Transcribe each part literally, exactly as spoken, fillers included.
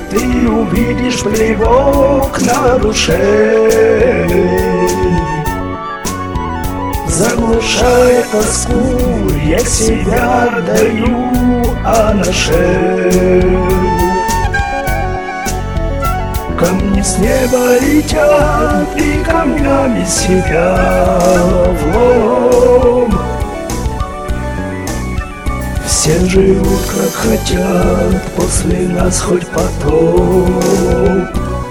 ты увидишь плевок на душе. Заглушая тоску, я себя отдаю, а на шею камни с неба летят и камнями себя в лоб. Все живут как хотят, после нас хоть потоп.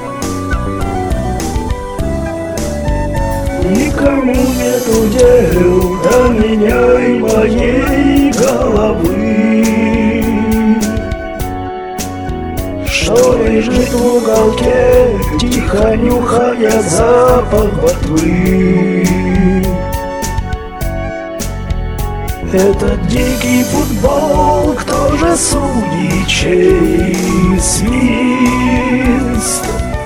Никому нету дел до меня и моей головы, что лежит в уголке, тихо нюхая запах ботвы. Этот дикий футбол, кто же судьи, чей свист?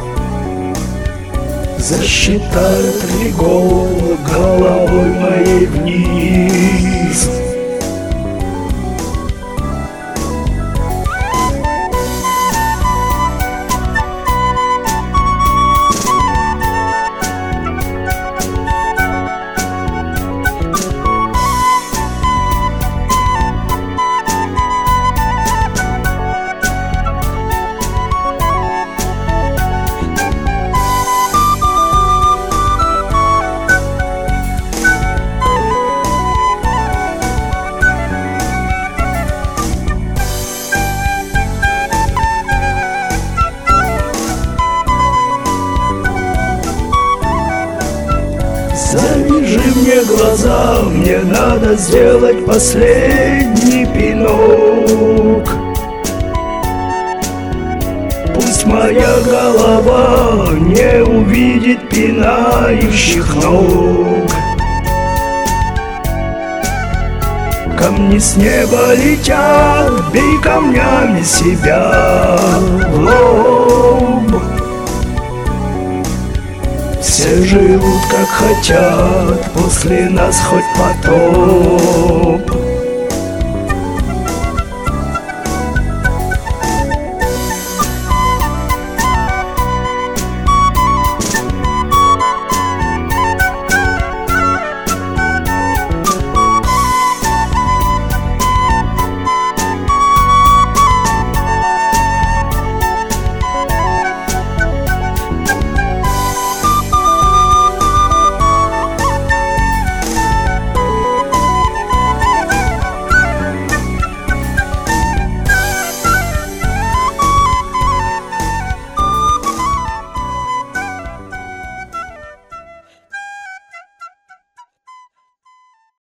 Засчитает ли гол головой моей вниз? Завяжи мне глаза, мне надо сделать последний пинок. Пусть моя голова не увидит пинающих ног. Камни с неба летят, бей камнями себя в лоб. Все живут как хотят, после нас хоть потоп.